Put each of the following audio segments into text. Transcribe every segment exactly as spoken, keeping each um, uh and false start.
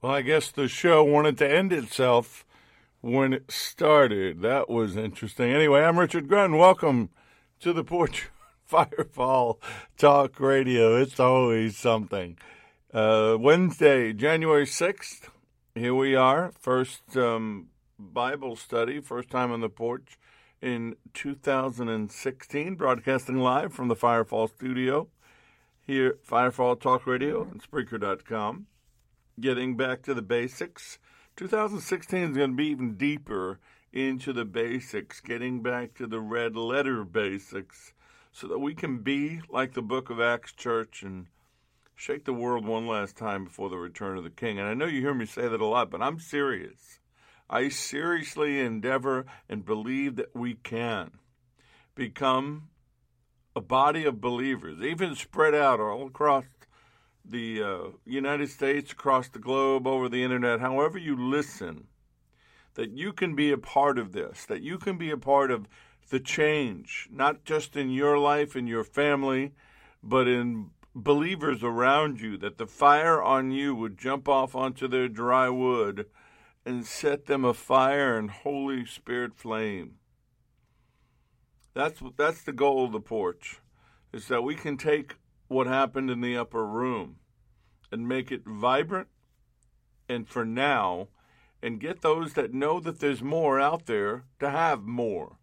Well, I guess the show wanted to end itself when it started. That was interesting. Anyway, I'm Richard Grunn. Welcome to the Porch Firefall Talk Radio. It's always something. Uh, Wednesday, January sixth, here we are. First um, Bible study, first time on the porch in two thousand sixteen, broadcasting live from the Firefall studio here at Firefall Talk Radio and Spreaker dot com. Getting back to the basics. two thousand sixteen is going to be even deeper into the basics, getting back to the red letter basics so that we can be like the Book of Acts Church and shake the world one last time before the return of the King. And I know you hear me say that a lot, but I'm serious. I seriously endeavor and believe that we can become a body of believers, even spread out all across the uh, United States, across the globe, over the internet, however you listen, that you can be a part of this, that you can be a part of the change, not just in your life and your family, but in believers around you, that the fire on you would jump off onto their dry wood and set them afire in Holy Spirit flame. That's that's the goal of the porch, is that we can take what happened in the upper room and make it vibrant and for now, and get those that know that there's more out there to have more.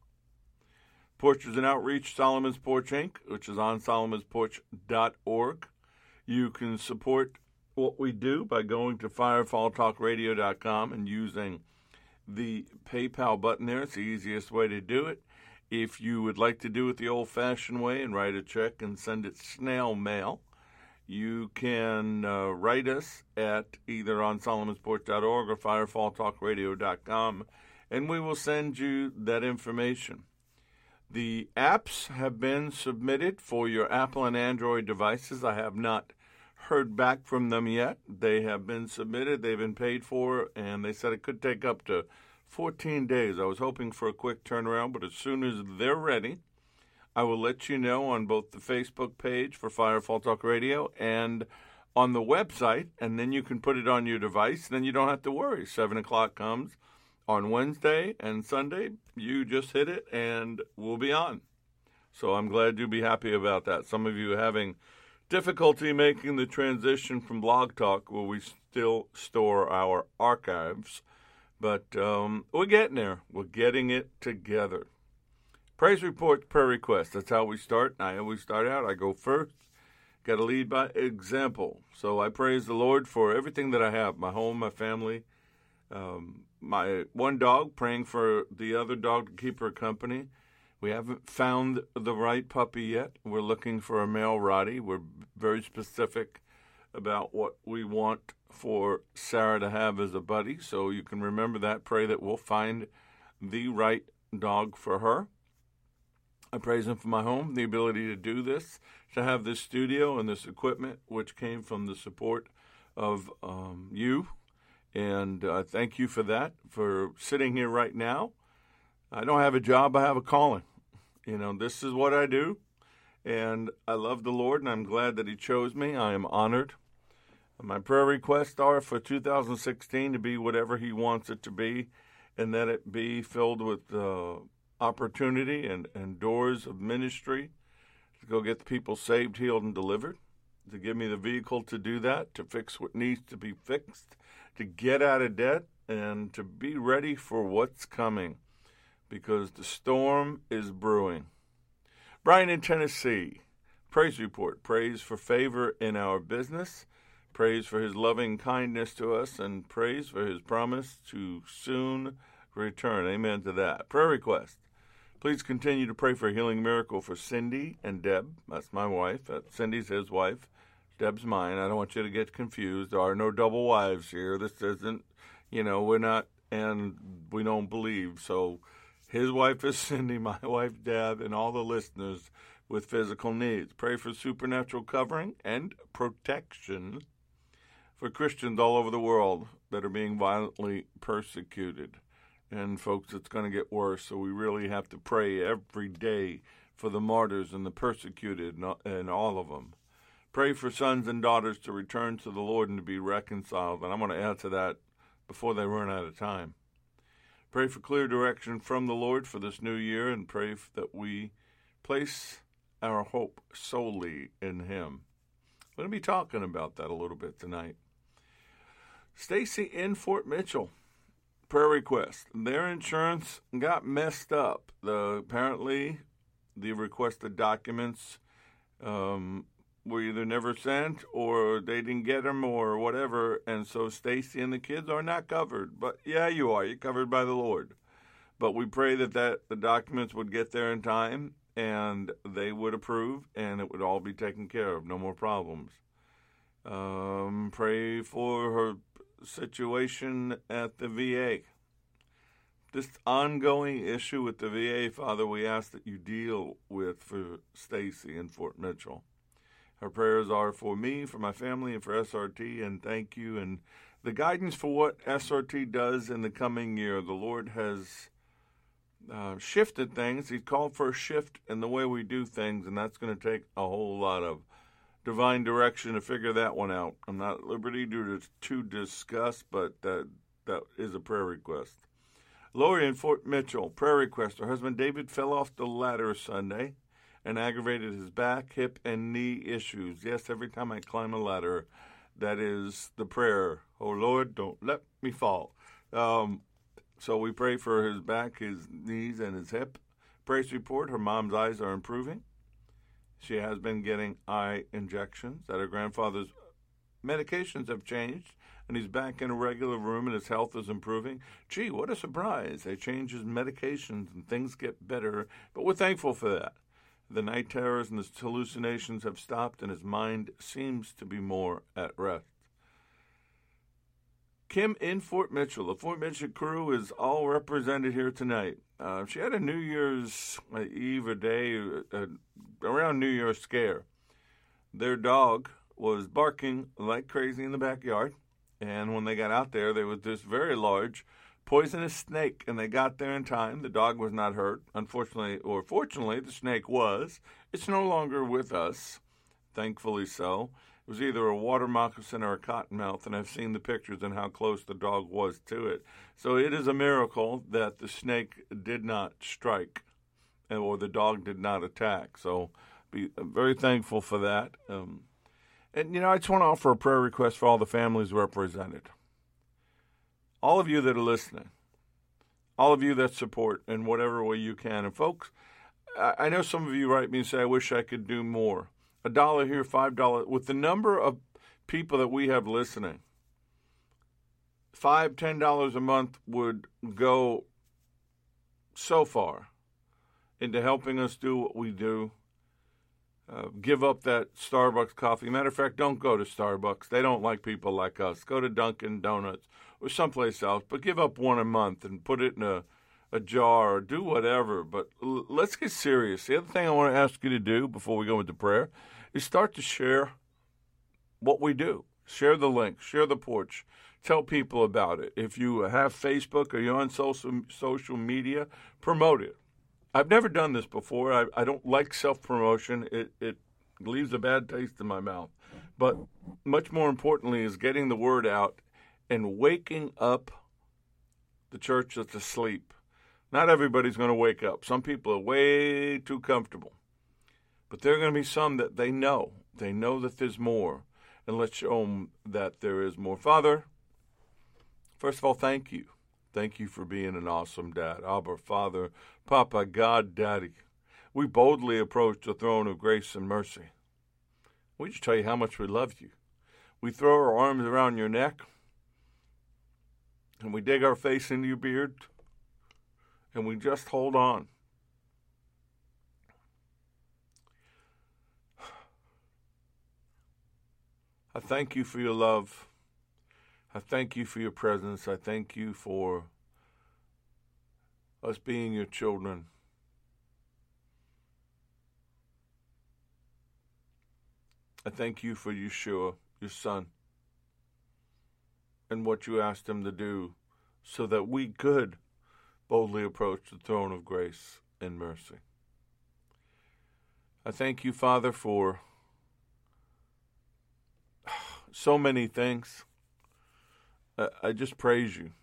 Porch is an outreach, Solomon's Porch Incorporated, which is on solomons porch dot org. You can support what we do by going to firefall talk radio dot com and using the PayPal button there. It's the easiest way to do it. If you would like to do it the old-fashioned way and write a check and send it snail mail, you can uh, write us at either on solomons porch dot org or firefall talk radio dot com, and we will send you that information. The apps have been submitted for your Apple and Android devices. I have not heard back from them yet. They have been submitted, they've been paid for, and they said it could take up to fourteen days. I was hoping for a quick turnaround, but as soon as they're ready, I will let you know on both the Facebook page for Firefall Talk Radio and on the website, and then you can put it on your device. Then you don't have to worry. seven o'clock comes on Wednesday and Sunday. You just hit it, and we'll be on. So I'm glad you'll be happy about that. Some of you are having difficulty making the transition from Blog Talk, where we still store our archives. But um, we're getting there. We're getting it together. Praise report, prayer request. That's how we start. I always start out. I go first. Got to lead by example. So I praise the Lord for everything that I have, my home, my family, um, my one dog, praying for the other dog to keep her company. We haven't found the right puppy yet. We're looking for a male Rottie. We're very specific about what we want for Sarah to have as a buddy. So you can remember that. Pray that we'll find the right dog for her. I praise him for my home, the ability to do this, to have this studio and this equipment, which came from the support of um, you. And uh, thank you for that, for sitting here right now. I don't have a job, I have a calling. You know, this is what I do. And I love the Lord, and I'm glad that he chose me. I am honored. My prayer requests are for two thousand sixteen to be whatever he wants it to be, and that it be filled with uh, opportunity and, and doors of ministry to go get the people saved, healed, and delivered, to give me the vehicle to do that, to fix what needs to be fixed, to get out of debt, and to be ready for what's coming, because the storm is brewing. Brian in Tennessee, praise report, praise for favor in our business, praise for his loving kindness to us, and praise for his promise to soon return. Amen to that. Prayer request. Please continue to pray for a healing miracle for Cindy and Deb. That's my wife. That's Cindy's his wife. Deb's mine. I don't want you to get confused. There are no double wives here. This isn't, you know, we're not, and we don't believe. So his wife is Cindy, my wife Deb, and all the listeners with physical needs. Pray for supernatural covering and protection for Christians all over the world that are being violently persecuted. And, folks, it's going to get worse, so we really have to pray every day for the martyrs and the persecuted and all of them. Pray for sons and daughters to return to the Lord and to be reconciled. And I'm going to add to that before they run out of time. Pray for clear direction from the Lord for this new year, and pray that we place our hope solely in Him. We're going to be talking about that a little bit tonight. Stacy in Fort Mitchell, prayer request. Their insurance got messed up. The, apparently, the requested documents um, were either never sent or they didn't get them or whatever, and so Stacy and the kids are not covered. But yeah, you are. You're covered by the Lord. But we pray that, that the documents would get there in time and they would approve and it would all be taken care of. No more problems. Um, pray for her situation at the V A. This ongoing issue with the V A, Father, we ask that you deal with for Stacy in Fort Mitchell. Our prayers are for me, for my family, and for S R T, and thank you. And the guidance for what S R T does in the coming year, the Lord has uh, shifted things. He's called for a shift in the way we do things, and that's going to take a whole lot of divine direction to figure that one out. I'm not at liberty to, to discuss, but that, that is a prayer request. Lori in Fort Mitchell, prayer request. Her husband David fell off the ladder Sunday and aggravated his back, hip, and knee issues. Yes, every time I climb a ladder, that is the prayer. Oh, Lord, don't let me fall. Um, so we pray for his back, his knees, and his hip. Praise report, her mom's eyes are improving. She has been getting eye injections. That her grandfather's medications have changed, and he's back in a regular room, and his health is improving. Gee, what a surprise. They change his medications, and things get better, but we're thankful for that. The night terrors and the hallucinations have stopped, and his mind seems to be more at rest. Kim in Fort Mitchell. The Fort Mitchell crew is all represented here tonight. Uh, she had a New Year's Eve or day, uh, around New Year's scare. Their dog was barking like crazy in the backyard, and when they got out there, there was this very large poisonous snake, and they got there in time. The dog was not hurt, unfortunately, or fortunately, the snake was. It's no longer with us, thankfully so. It was either a water moccasin or a cottonmouth, and I've seen the pictures and how close the dog was to it. So it is a miracle that the snake did not strike, or the dog did not attack. So be very thankful for that. Um, and, you know, I just want to offer a prayer request for all the families represented. All of you that are listening, all of you that support in whatever way you can. And folks, I know some of you write me and say, I wish I could do more. A dollar here, five dollars. With the number of people that we have listening, five, ten dollars a month would go so far into helping us do what we do. Uh, give up that Starbucks coffee. Matter of fact, don't go to Starbucks. They don't like people like us. Go to Dunkin' Donuts or someplace else, but give up one a month and put it in a, a jar or do whatever. But l- let's get serious. The other thing I want to ask you to do before we go into prayer is start to share what we do. Share the link. Share the porch. Tell people about it. If you have Facebook or you're on social, social media, promote it. I've never done this before. I, I don't like self-promotion. It, it leaves a bad taste in my mouth. But much more importantly is getting the word out and waking up the church that's asleep. Not everybody's going to wake up. Some people are way too comfortable. But there are going to be some that they know. They know that there's more. And let's show them that there is more. Father, first of all, thank you. Thank you for being an awesome dad. Abba, Father, Papa, God, Daddy. We boldly approach the throne of grace and mercy. We just tell you how much we love you. We throw our arms around your neck, and we dig our face into your beard, and we just hold on. I thank you for your love. I thank you for your presence. I thank you for us being your children. I thank you for Yeshua, your son, and what you asked him to do so that we could boldly approach the throne of grace and mercy. I thank you, Father, for so many things. Uh, I just praise you.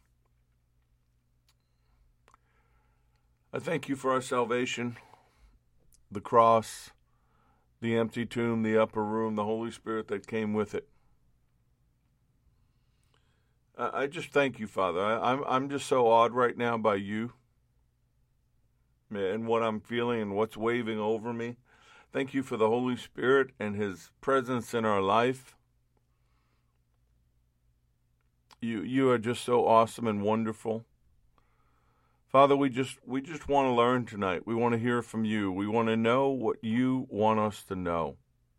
I thank you for our salvation, the cross, the empty tomb, the upper room, the Holy Spirit that came with it. I just thank you, Father. I, I'm I'm just so awed right now by you and what I'm feeling and what's waving over me. Thank you for the Holy Spirit and His presence in our life. You you are just so awesome and wonderful. Father, we just we just want to learn tonight. We want to hear from you. We want to know what you want us to know.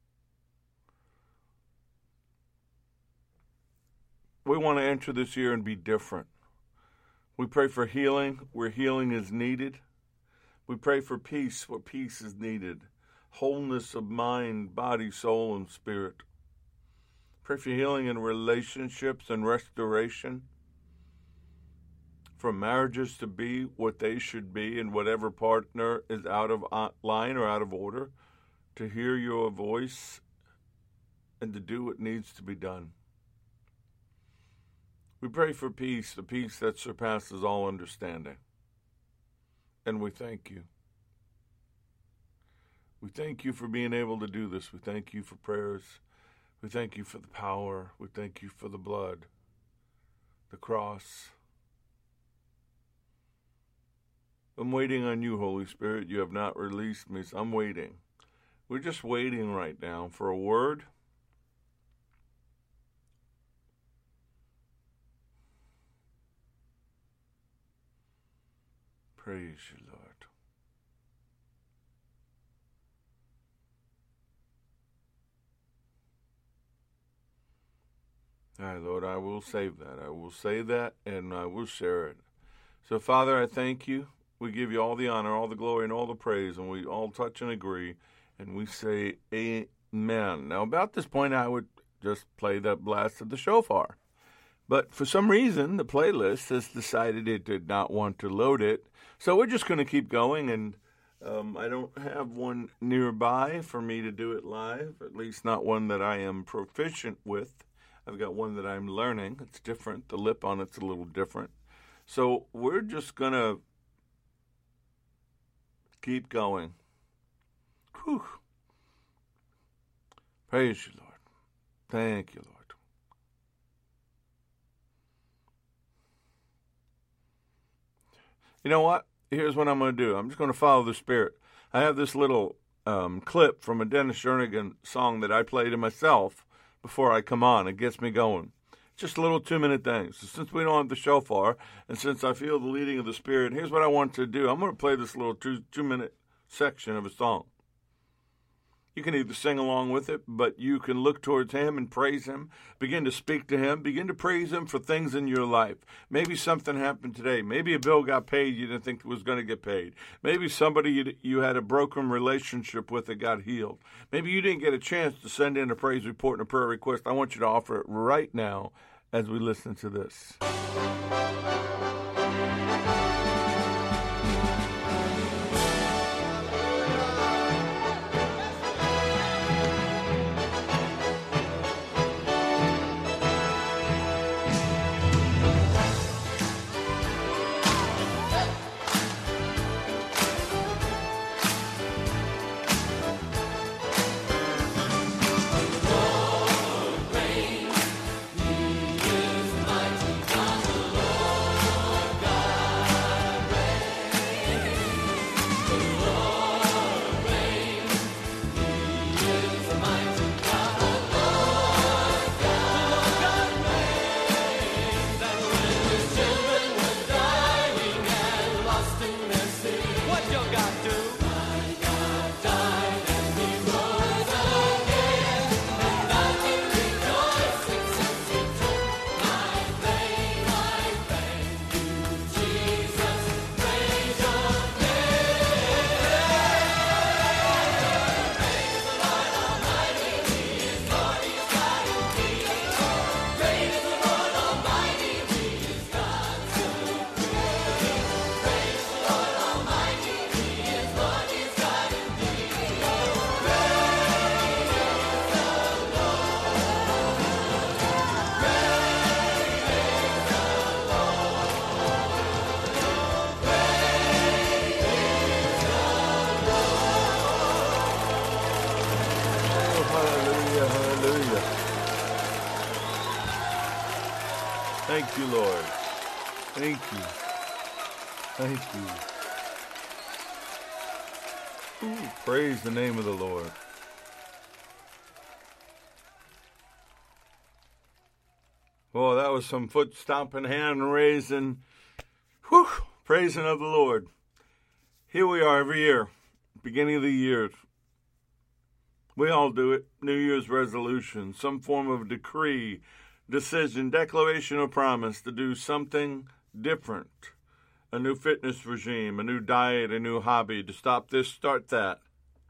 We want to enter this year and be different. We pray for healing where healing is needed. We pray for peace where peace is needed. Wholeness of mind, body, soul, and spirit. Pray for healing in relationships and restoration. For marriages to be what they should be and whatever partner is out of line or out of order. To hear your voice and to do what needs to be done. We pray for peace, the peace that surpasses all understanding. And we thank you. We thank you for being able to do this. We thank you for prayers. We thank you for the power. We thank you for the blood, the cross. I'm waiting on you, Holy Spirit. You have not released me, so I'm waiting. We're just waiting right now for a word. Praise you, Lord. All right, Lord, I will save that. I will say that, and I will share it. So, Father, I thank you. We give you all the honor, all the glory, and all the praise, and we all touch and agree, and we say amen. Now, about this point, I would just play the blast of the shofar. But for some reason, the playlist has decided it did not want to load it. So we're just going to keep going, and um, I don't have one nearby for me to do it live, at least not one that I am proficient with. I've got one that I'm learning. It's different. The lip on it's a little different. So we're just going to keep going. Whew. Praise you, Lord. Thank you, Lord. You know what? Here's what I'm going to do. I'm just going to follow the Spirit. I have this little um, clip from a Dennis Jernigan song that I play to myself before I come on. It gets me going. Just a little two-minute thing. So since we don't have the shofar, and since I feel the leading of the Spirit, here's what I want to do. I'm going to play this little two, two-minute section of a song. You can either sing along with it, but you can look towards Him and praise Him. Begin to speak to Him. Begin to praise Him for things in your life. Maybe something happened today. Maybe a bill got paid you didn't think was going to get paid. Maybe somebody you, you had a broken relationship with that got healed. Maybe you didn't get a chance to send in a praise report and a prayer request. I want you to offer it right now as we listen to this. Thank you, Lord. Thank you. Thank you. Ooh, praise the name of the Lord. Well, that was some foot stomping, hand raising, whew, praising of the Lord. Here we are every year, beginning of the year. We all do it. New Year's resolution, some form of decree, decision, declaration, or promise to do something different. A new fitness regime, a new diet, a new hobby, to stop this, start that.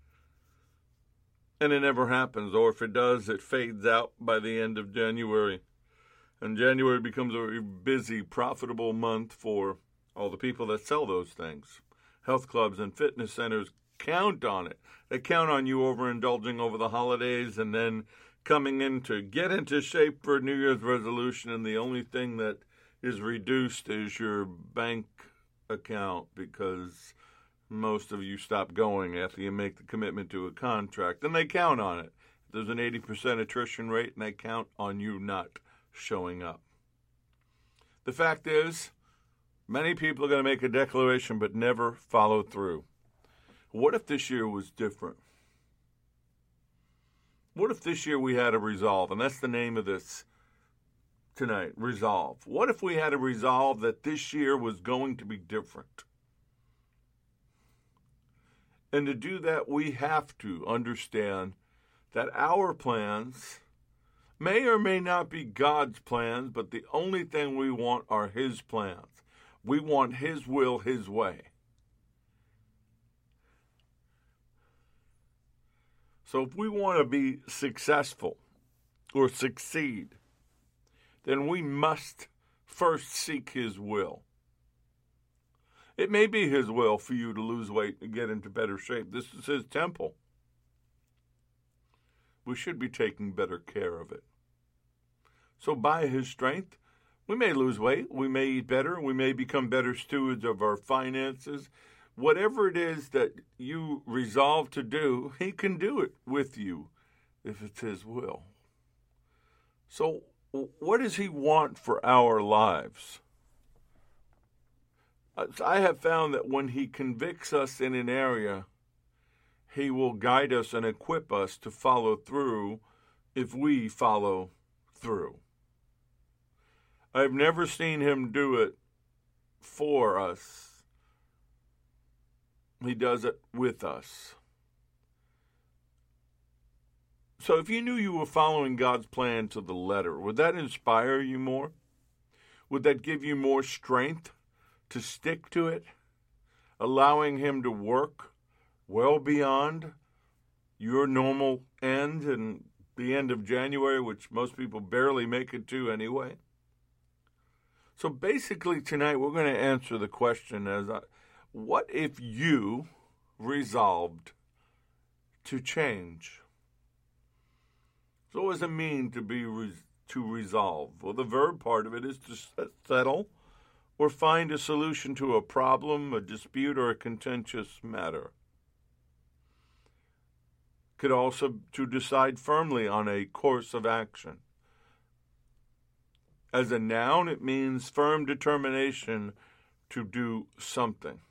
And it never happens, or if it does, it fades out by the end of January. And January becomes a very busy, profitable month for all the people that sell those things. Health clubs and fitness centers count on it. They count on you overindulging over the holidays and then coming in to get into shape for New Year's resolution, and the only thing that is reduced is your bank account because most of you stop going after you make the commitment to a contract, and they count on it. There's an eighty percent attrition rate, and they count on you not showing up. The fact is, many people are going to make a declaration but never follow through. What if this year was different? What if this year we had a resolve? And that's the name of this tonight, resolve. What if we had a resolve that this year was going to be different? And to do that, we have to understand that our plans may or may not be God's plans, but the only thing we want are His plans. We want His will, His way. So if we want to be successful or succeed, then we must first seek His will. It may be His will for you to lose weight and get into better shape. This is His temple. We should be taking better care of it. So by His strength, we may lose weight, we may eat better, we may become better stewards of our finances. Whatever it is that you resolve to do, He can do it with you if it's His will. So what does He want for our lives? I have found that when He convicts us in an area, He will guide us and equip us to follow through if we follow through. I've never seen Him do it for us. He does it with us. So if you knew you were following God's plan to the letter, would that inspire you more? Would that give you more strength to stick to it, allowing Him to work well beyond your normal end and the end of January, which most people barely make it to anyway? So basically tonight we're going to answer the question as, I, what if you resolved to change? So what does it mean to be re- to resolve? Well, the verb part of it is to settle or find a solution to a problem, a dispute, or a contentious matter. Could also to decide firmly on a course of action. As a noun, it means firm determination to do something.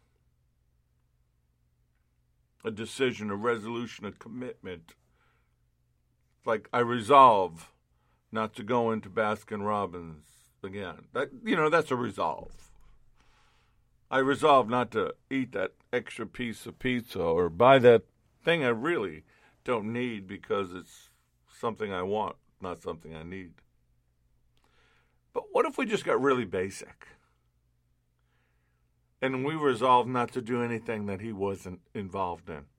A decision, a resolution, a commitment. Like, I resolve not to go into Baskin-Robbins again. That, you know, that's a resolve. I resolve not to eat that extra piece of pizza or buy that thing I really don't need because it's something I want, not something I need. But what if we just got really basic? And we resolved not to do anything that He wasn't involved in.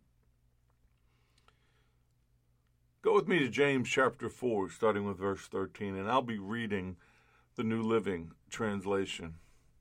Go with me to James chapter four, starting with verse thirteen, and I'll be reading the New Living Translation.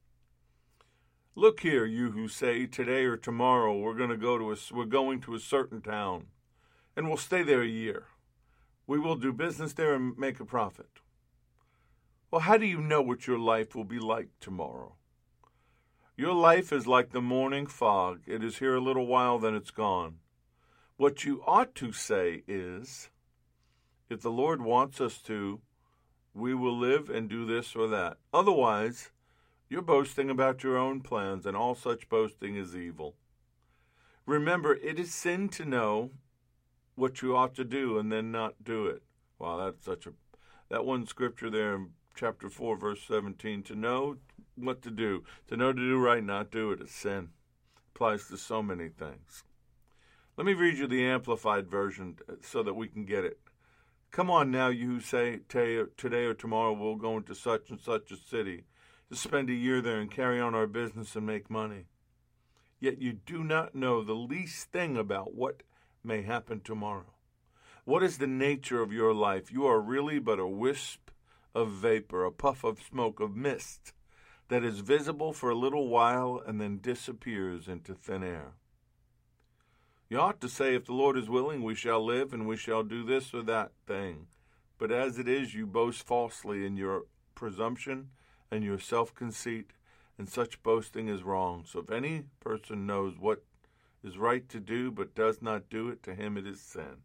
Look here, you who say, today or tomorrow we're going to go to a, we're going to a certain town, and we'll stay there a year. We will do business there and make a profit. Well, how do you know what your life will be like tomorrow? Your life is like the morning fog. It is here a little while, then it's gone. What you ought to say is, if the Lord wants us to, we will live and do this or that. Otherwise, you're boasting about your own plans, and all such boasting is evil. Remember, it is sin to know what you ought to do and then not do it. Wow, that's such a... That one scripture there in chapter four, verse seventeen, to know what to do, to know to do right, not do it, is sin. Applies to so many things. Let me read you the Amplified version so that we can get it. Come on now, you who say today or tomorrow we'll go into such and such a city to spend a year there and carry on our business and make money. Yet you do not know the least thing about what may happen tomorrow. What is the nature of your life? You are really but a wisp of vapor, a puff of smoke, of mist, that is visible for a little while and then disappears into thin air. You ought to say, if the Lord is willing, we shall live and we shall do this or that thing. But as it is, you boast falsely in your presumption and your self-conceit, and such boasting is wrong. So if any person knows what is right to do but does not do it, to him it is sin.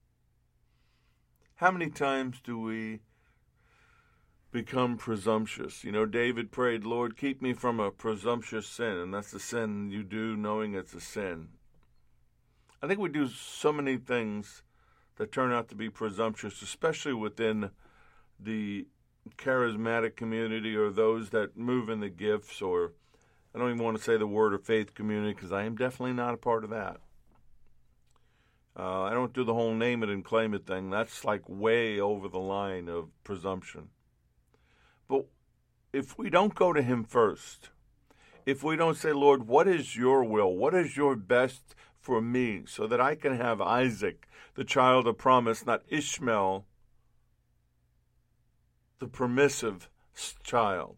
How many times do we become presumptuous? You know, David prayed, Lord, keep me from a presumptuous sin, and that's a sin you do knowing it's a sin. I think we do so many things that turn out to be presumptuous, especially within the charismatic community or those that move in the gifts, or I don't even want to say the word or faith community because I am definitely not a part of that. Uh, I don't do the whole name it and claim it thing. That's like way over the line of presumption. But if we don't go to him first, if we don't say, Lord, what is your will? What is your best for me so that I can have Isaac, the child of promise, not Ishmael, the permissive child.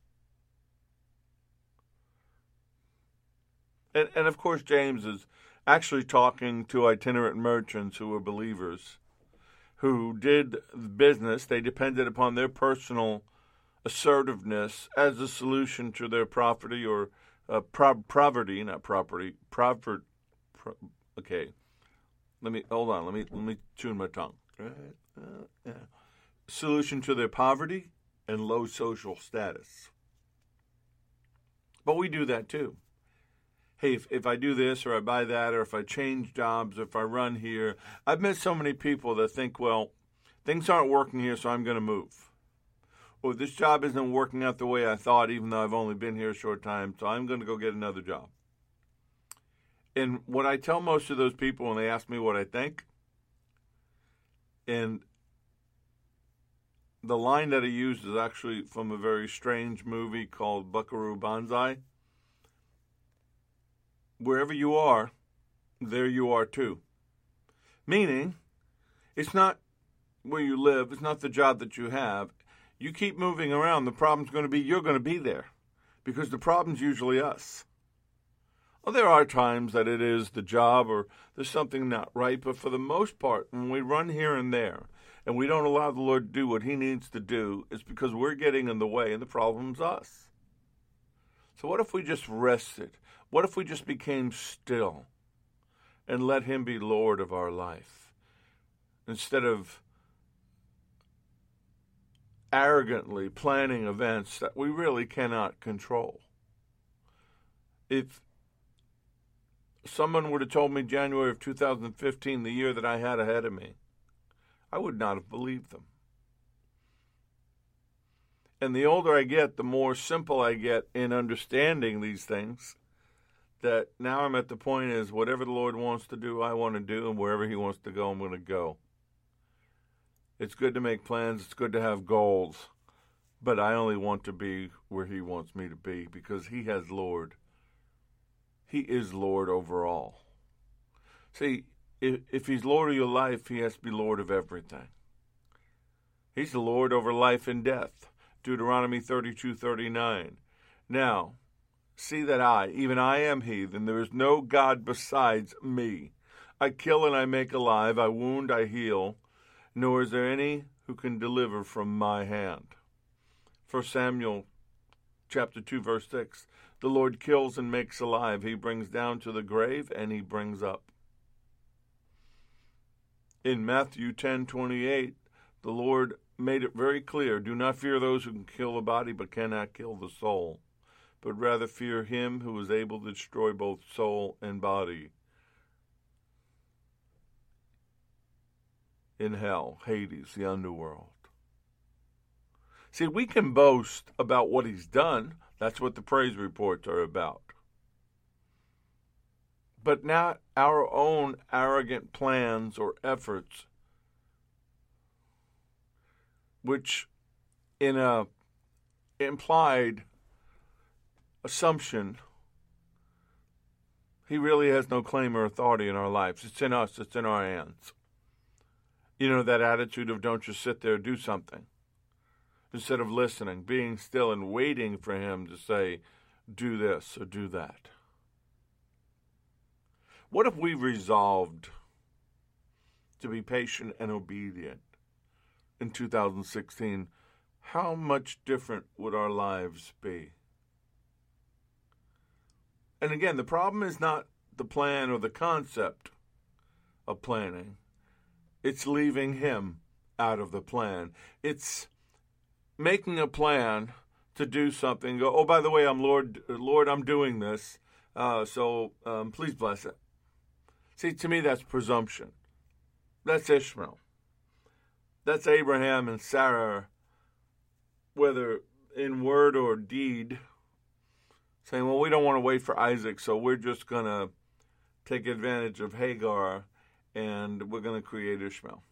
And, and of course, James is actually talking to itinerant merchants who were believers, who did business. They depended upon their personal assertiveness as a solution to their poverty or uh, pro- poverty, not property, prover- pro- okay. Let me, hold on, let me, let me tune my tongue. Uh, yeah. Solution to their poverty and low social status. But we do that too. Hey, if, if I do this or I buy that or if I change jobs or if I run here, I've met so many people that think, well, things aren't working here, so I'm going to move. Or this job isn't working out the way I thought, even though I've only been here a short time, so I'm going to go get another job. And what I tell most of those people when they ask me what I think, and the line that I used is actually from a very strange movie called Buckaroo Banzai. Wherever you are, there you are too. Meaning, it's not where you live, it's not the job that you have. You keep moving around, the problem's going to be you're going to be there. Because the problem's usually us. Well, there are times that it is the job or there's something not right, but for the most part, when we run here and there and we don't allow the Lord to do what he needs to do, it's because we're getting in the way and the problem's us. So what if we just rested? What if we just became still and let him be Lord of our life instead of arrogantly planning events that we really cannot control? If someone would have told me January of two thousand fifteen, the year that I had ahead of me, I would not have believed them. And the older I get, the more simple I get in understanding these things, that now I'm at the point is whatever the Lord wants to do, I want to do, and wherever he wants to go, I'm going to go. It's good to make plans. It's good to have goals. But I only want to be where he wants me to be because he has Lord. He is Lord over all. See, if, if he's Lord of your life, he has to be Lord of everything. He's the Lord over life and death. Deuteronomy thirty-two thirty-nine. Now, see that I, even I am he, then there is no God besides me. I kill and I make alive, I wound, I heal, nor is there any who can deliver from my hand. First Samuel chapter two, verse six. The Lord kills and makes alive. He brings down to the grave and he brings up. In Matthew ten twenty-eight, the Lord made it very clear, do not fear those who can kill the body but cannot kill the soul, but rather fear him who is able to destroy both soul and body in hell, Hades, the underworld. See, we can boast about what he's done. That's what the praise reports are about. But not our own arrogant plans or efforts, which in a implied assumption, he really has no claim or authority in our lives. It's in us. It's in our hands. You know, that attitude of don't just sit there, do something. Instead of listening, being still and waiting for him to say, do this or do that. What if we resolved to be patient and obedient in two thousand sixteen? How much different would our lives be? And again, the problem is not the plan or the concept of planning. It's leaving him out of the plan. It's making a plan to do something. Go, oh, by the way, I'm Lord, Lord, I'm doing this, uh, so um, please bless it. See, to me, that's presumption. That's Ishmael. That's Abraham and Sarah, whether in word or deed, saying, well, we don't want to wait for Isaac, so we're just going to take advantage of Hagar and we're going to create Ishmael.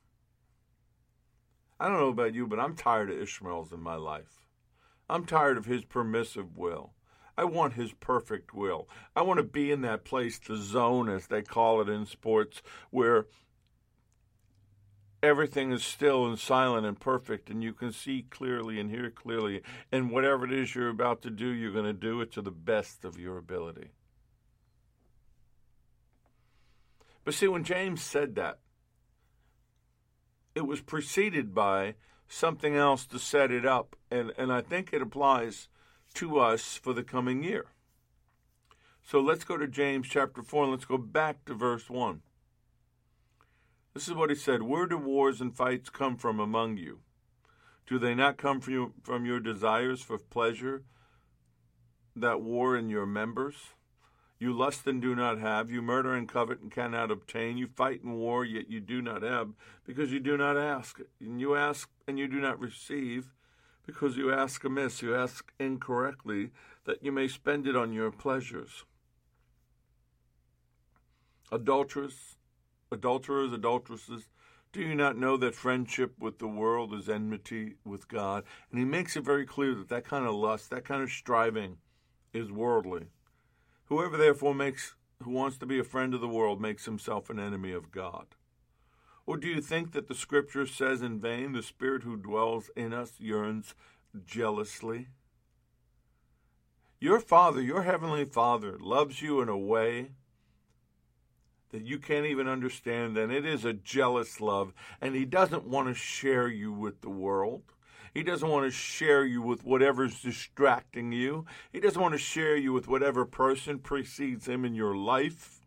I don't know about you, but I'm tired of Ishmaels in my life. I'm tired of his permissive will. I want his perfect will. I want to be in that place, the zone, as they call it in sports, where everything is still and silent and perfect, and you can see clearly and hear clearly, and whatever it is you're about to do, you're going to do it to the best of your ability. But see, when James said that, it was preceded by something else to set it up, and, and I think it applies to us for the coming year. So let's go to James chapter four, and let's go back to verse one. This is what he said, where do wars and fights come from among you? Do they not come from, you, from your desires for pleasure that war in your members? You lust and do not have. You murder and covet and cannot obtain. You fight and war, yet you do not have, because you do not ask. And you ask and you do not receive, because you ask amiss. You ask incorrectly, that you may spend it on your pleasures. Adulterers, adulterers, adulteresses, do you not know that friendship with the world is enmity with God? And he makes it very clear that that kind of lust, that kind of striving is worldly. Whoever therefore makes, who wants to be a friend of the world makes himself an enemy of God. Or do you think that the Scripture says in vain, the Spirit who dwells in us yearns jealously? Your Father, your Heavenly Father, loves you in a way that you can't even understand, and it is a jealous love, and he doesn't want to share you with the world. He doesn't want to share you with whatever's distracting you. He doesn't want to share you with whatever person precedes him in your life.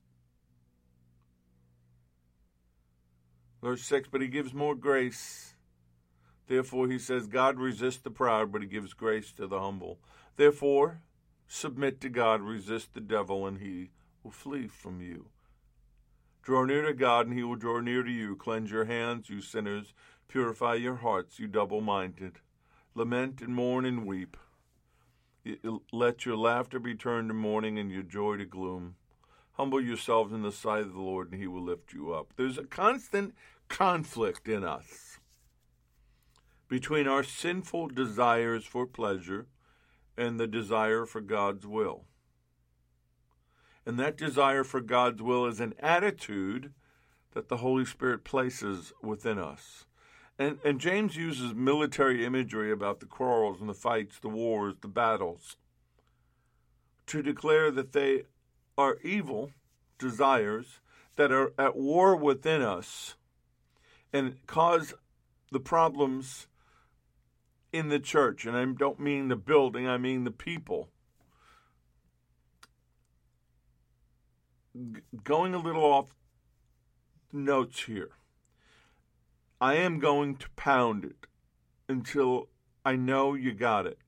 Verse six, but he gives more grace. Therefore, he says, God resists the proud, but he gives grace to the humble. Therefore, submit to God, resist the devil, and he will flee from you. Draw near to God, and he will draw near to you. Cleanse your hands, you sinners. Purify your hearts, you double-minded. Lament and mourn and weep. Let your laughter be turned to mourning and your joy to gloom. Humble yourselves in the sight of the Lord, and he will lift you up. There's a constant conflict in us between our sinful desires for pleasure and the desire for God's will. And that desire for God's will is an attitude that the Holy Spirit places within us. And, and James uses military imagery about the quarrels and the fights, the wars, the battles, to declare that they are evil desires that are at war within us and cause the problems in the church. And I don't mean the building, I mean the people. G- going a little off notes here. I am going to pound it until I know you got it.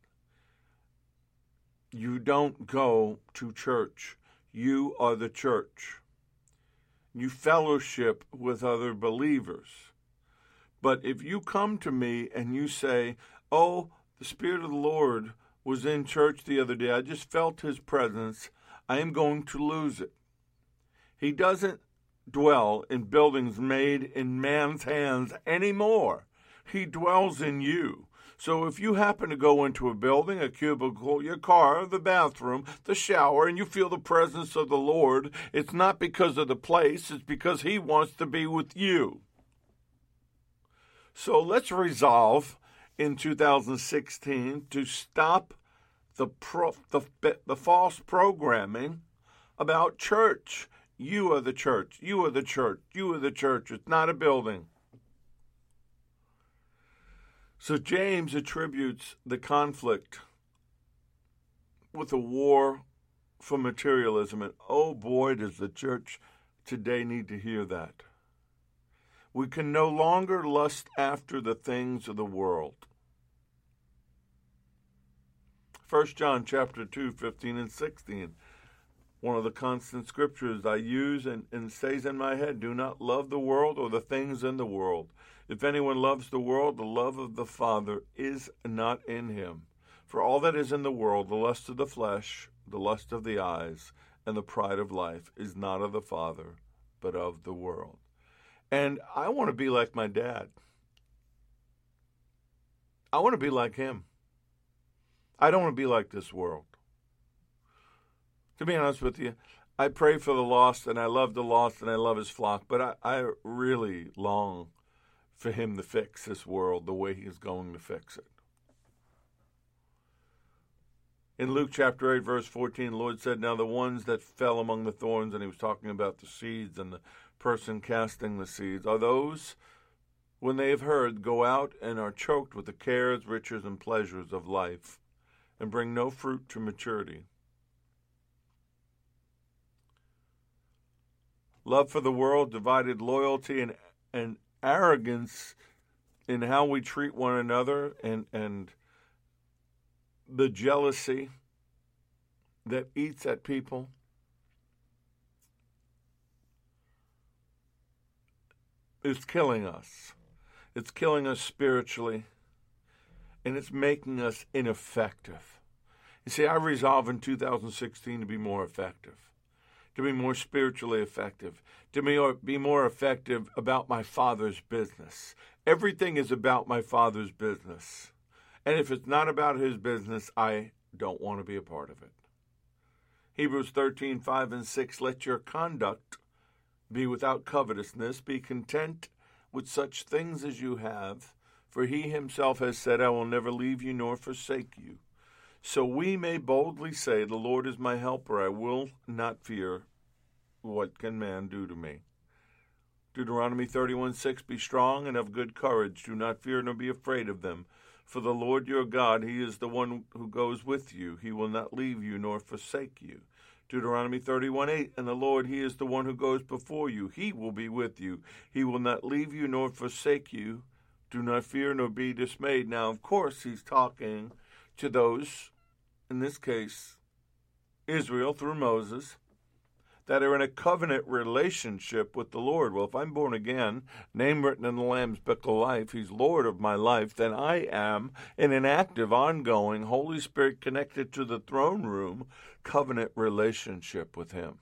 You don't go to church. You are the church. You fellowship with other believers. But if you come to me and you say, oh, the Spirit of the Lord was in church the other day, I just felt his presence, I am going to lose it. He doesn't dwell in buildings made in man's hands anymore. He dwells in you. So if you happen to go into a building, a cubicle, your car, the bathroom, the shower, and you feel the presence of the Lord, it's not because of the place, it's because he wants to be with you. So let's resolve in two thousand sixteen to stop the, pro, the, the false programming about church. You are the church. You are the church. You are the church. It's not a building. So James attributes the conflict with a war for materialism. And oh boy, does the church today need to hear that. We can no longer lust after the things of the world. First John chapter two, fifteen and sixteen. One of the constant scriptures I use and, and stays in my head. Do not love the world or the things in the world. If anyone loves the world, the love of the Father is not in him. For all that is in the world, the lust of the flesh, the lust of the eyes, and the pride of life, is not of the Father, but of the world. And I want to be like my dad. I want to be like him. I don't want to be like this world. To be honest with you, I pray for the lost, and I love the lost, and I love his flock, but I, I really long for him to fix this world the way he's going to fix it. In Luke chapter eight, verse fourteen, the Lord said, now the ones that fell among the thorns, and he was talking about the seeds and the person casting the seeds, are those, when they have heard, go out and are choked with the cares, riches, and pleasures of life, and bring no fruit to maturity. Love for the world, divided loyalty, and, and arrogance in how we treat one another, and, and the jealousy that eats at people. Is killing us. It's killing us spiritually, and it's making us ineffective. You see, I resolve in two thousand sixteen to be more effective, to be more spiritually effective, to be, or be more effective about my Father's business. Everything is about my Father's business. And if it's not about his business, I don't want to be a part of it. Hebrews thirteen, five and six, let your conduct be without covetousness, be content with such things as you have, for he himself has said, I will never leave you nor forsake you. So we may boldly say, the Lord is my helper, I will not fear. What can man do to me? Deuteronomy thirty-one, six, be strong and of good courage, do not fear nor be afraid of them. For the Lord your God, he is the one who goes with you. He will not leave you nor forsake you. Deuteronomy thirty-one, eight, and the Lord, he is the one who goes before you. He will be with you. He will not leave you nor forsake you. Do not fear nor be dismayed. Now, of course, he's talking to those, in this case, Israel through Moses, that are in a covenant relationship with the Lord. Well, if I'm born again, name written in the Lamb's Book of Life, he's Lord of my life, then I am in an active, ongoing, Holy Spirit connected to the throne room covenant relationship with him.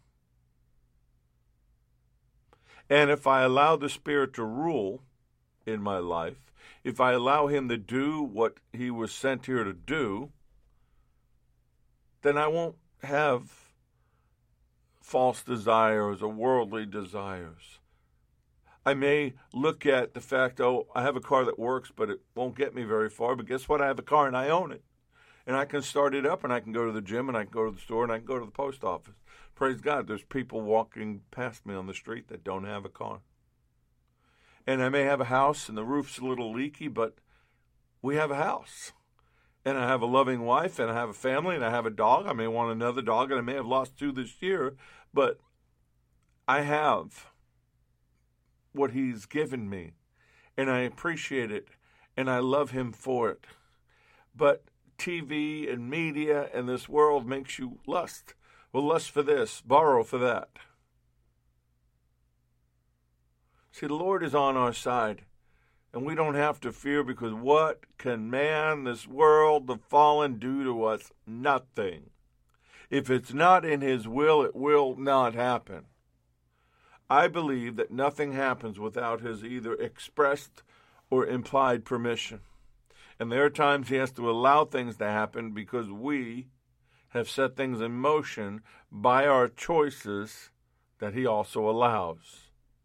And if I allow the Spirit to rule in my life, if I allow him to do what he was sent here to do, then I won't have false desires or worldly desires. I may look at the fact, oh, I have a car that works, but it won't get me very far. But guess what? I have a car and I own it. And I can start it up and I can go to the gym and I can go to the store and I can go to the post office. Praise God, there's people walking past me on the street that don't have a car. And I may have a house and the roof's a little leaky, but we have a house. And I have a loving wife and I have a family and I have a dog. I may want another dog and I may have lost two this year, but I have what he's given me. and I appreciate it, and I love him for it. But T V and media and this world makes you lust. Well, lust for this, borrow for that. See, the Lord is on our side, and we don't have to fear, because what can man, this world, the fallen, do to us? Nothing. If it's not in his will, it will not happen. I believe that nothing happens without his either expressed or implied permission. And there are times he has to allow things to happen because we have set things in motion by our choices that he also allows.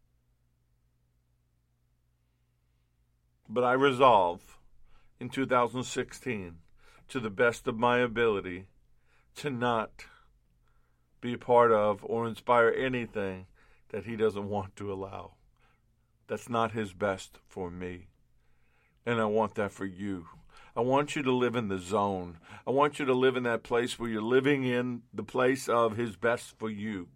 But I resolve in two thousand sixteen, to the best of my ability, to not be a part of or inspire anything that he doesn't want to allow. That's not his best for me. And I want that for you. I want you to live in the zone. I want you to live in that place where you're living in the place of his best for you.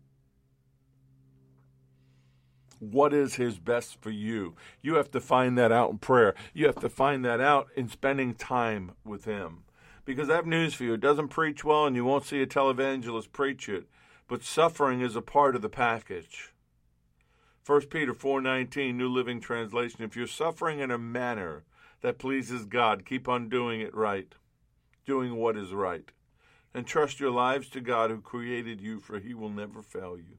What is his best for you? You have to find that out in prayer. You have to find that out in spending time with him. Because I have news for you. It doesn't preach well, and you won't see a televangelist preach it. But suffering is a part of the package. First Peter four nineteen, New Living Translation. If you're suffering in a manner that pleases God, keep on doing it right. Doing what is right. And trust your lives to God who created you, for he will never fail you.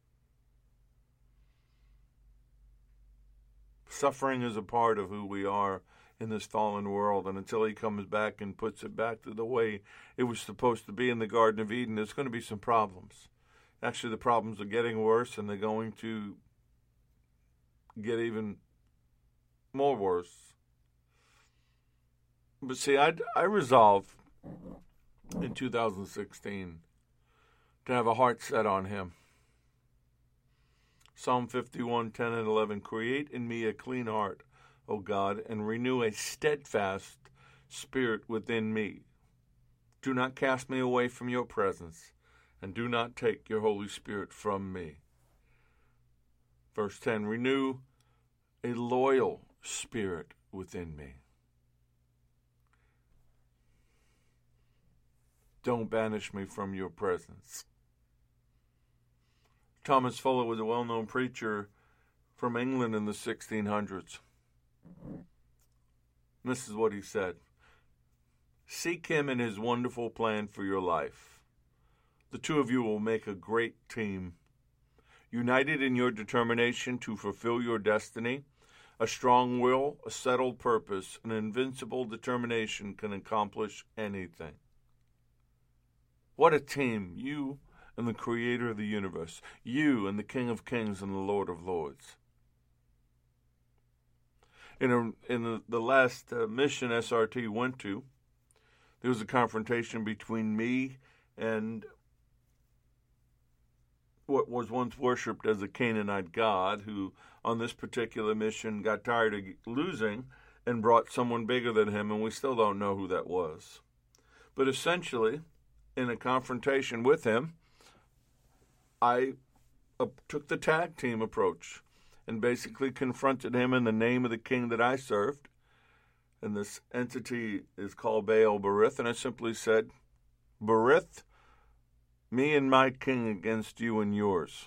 Suffering is a part of who we are in this fallen world, and until he comes back and puts it back to the way it was supposed to be in the Garden of Eden, there's going to be some problems. Actually, the problems are getting worse, and they're going to get even more worse. But see, I, I resolved in two thousand sixteen to have a heart set on him. Psalm fifty-one, ten and eleven, create in me a clean heart, O God, and renew a steadfast spirit within me. Do not cast me away from your presence, and do not take your Holy Spirit from me. Verse ten, renew a loyal spirit within me. Don't banish me from your presence. Thomas Fuller was a well-known preacher from England in the sixteen hundreds. This is what he said. Seek him in his wonderful plan for your life. The two of you will make a great team. United in your determination to fulfill your destiny, a strong will, a settled purpose, an invincible determination can accomplish anything. What a team, you and the Creator of the universe, you and the King of Kings and the Lord of Lords. In, a, in the, the last uh, mission S R T went to, there was a confrontation between me and what was once worshipped as a Canaanite god, who on this particular mission got tired of losing and brought someone bigger than him, and we still don't know who that was. But essentially, in a confrontation with him, I uh, took the tag team approach and basically confronted him in the name of the king that I served. And this entity is called Baal Berith. And I simply said, Berith, me and my king against you and yours.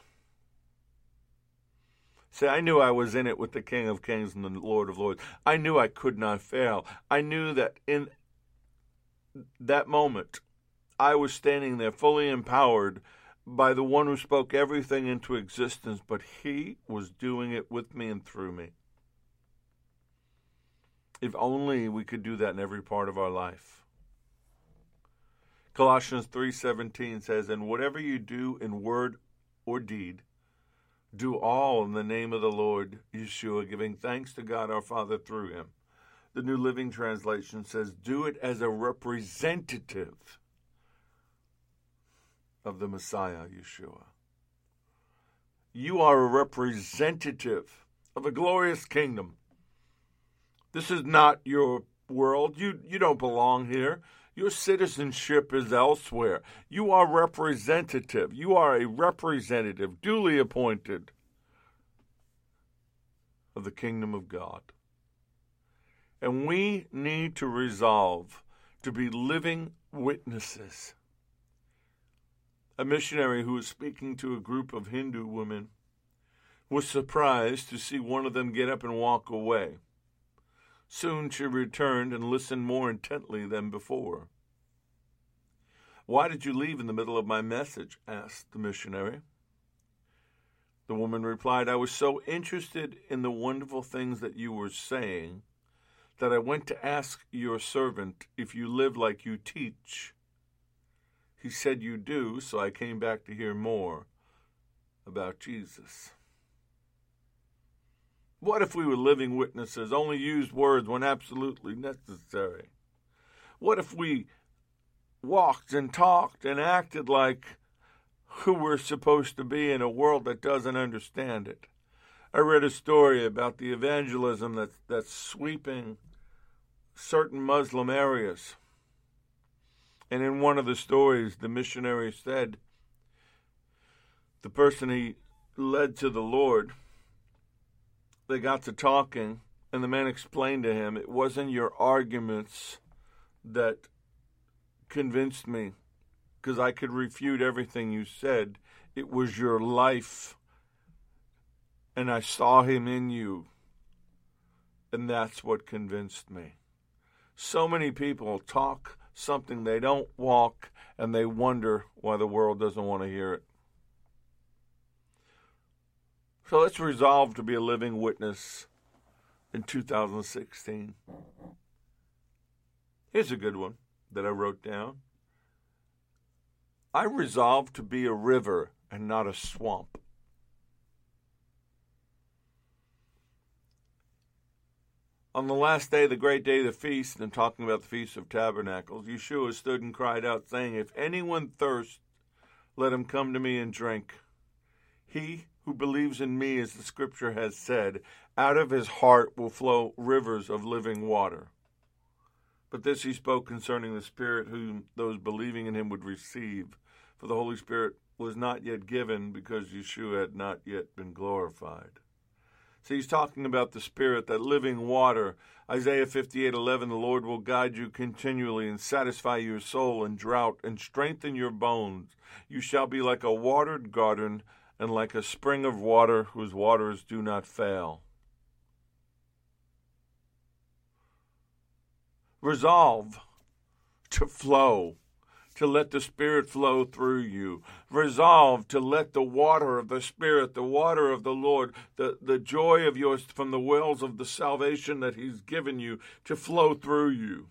See, I knew I was in it with the King of Kings and the Lord of Lords. I knew I could not fail. I knew that in that moment, I was standing there fully empowered by the one who spoke everything into existence, but he was doing it with me and through me. If only we could do that in every part of our life. Colossians three seventeen says, and whatever you do in word or deed, do all in the name of the Lord Yeshua, giving thanks to God our Father through him. The New Living Translation says, do it as a representative of the Messiah, Yeshua. You are a representative of a glorious kingdom. This is not your world. You, you don't belong here. Your citizenship is elsewhere. You are representative. You are a representative, duly appointed of the kingdom of God. And we need to resolve to be living witnesses. A missionary who was speaking to a group of Hindu women was surprised to see one of them get up and walk away. Soon she returned and listened more intently than before. "Why did you leave in the middle of my message?" asked the missionary. The woman replied, "I was so interested in the wonderful things that you were saying that I went to ask your servant if you live like you teach. He said you do, so I came back to hear more about Jesus." What if we were living witnesses, only used words when absolutely necessary? What if we walked and talked and acted like who we're supposed to be in a world that doesn't understand it? I read a story about the evangelism that's, that's sweeping certain Muslim areas. And in one of the stories, the missionary said the person he led to the Lord, they got to talking, and the man explained to him, "It wasn't your arguments that convinced me, because I could refute everything you said. It was your life, and I saw him in you, and that's what convinced me." So many people talk something they don't walk, and they wonder why the world doesn't want to hear it. So let's resolve to be a living witness in two thousand sixteen. Here's a good one that I wrote down. I resolve to be a river and not a swamp. On the last day, the great day of the feast, and talking about the Feast of Tabernacles, Yeshua stood and cried out, saying, "If anyone thirsts, let him come to me and drink. He who believes in me, as the scripture has said, out of his heart will flow rivers of living water." But this he spoke concerning the Spirit whom those believing in him would receive, for the Holy Spirit was not yet given because Yeshua had not yet been glorified. So he's talking about the Spirit, that living water. Isaiah fifty-eight eleven, "The Lord will guide you continually and satisfy your soul in drought and strengthen your bones. You shall be like a watered garden and like a spring of water whose waters do not fail." Resolve to flow, to let the Spirit flow through you. Resolve to let the water of the Spirit, the water of the Lord, the, the joy of yours from the wells of the salvation that he's given you, to flow through you.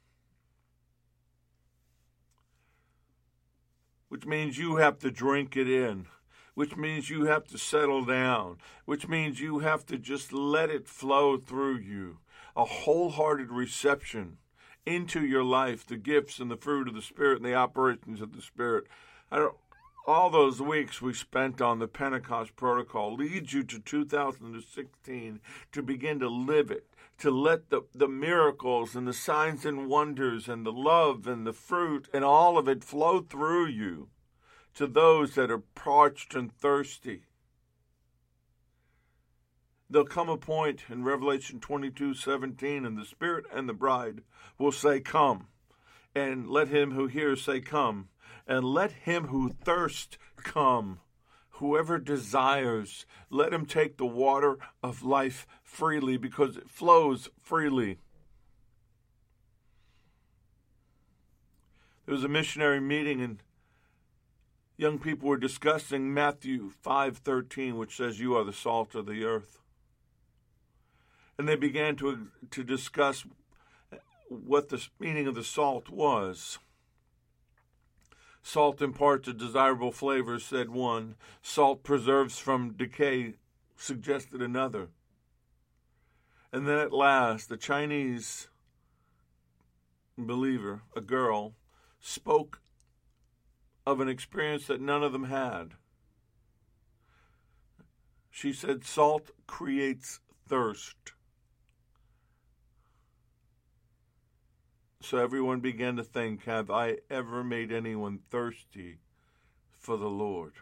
Which means you have to drink it in. Which means you have to settle down. Which means you have to just let it flow through you. A wholehearted reception into your life, the gifts and the fruit of the Spirit and the operations of the Spirit. I don't, all those weeks we spent on the Pentecost protocol leads you to two thousand sixteen to begin to live it, to let the, the miracles and the signs and wonders and the love and the fruit and all of it flow through you to those that are parched and thirsty. There'll come a point in Revelation twenty-two seventeen, and the Spirit and the bride will say, "Come." And let him who hears say, "Come." And let him who thirsts come. Whoever desires, let him take the water of life freely, because it flows freely. There was a missionary meeting, and young people were discussing Matthew five thirteen, which says, "You are the salt of the earth." And they began to, to discuss what the meaning of the salt was. Salt imparts a desirable flavor, said one. Salt preserves from decay, suggested another. And then at last, the Chinese believer, a girl, spoke of an experience that none of them had. She said, "Salt creates thirst." So everyone began to think, have I ever made anyone thirsty for the Lord?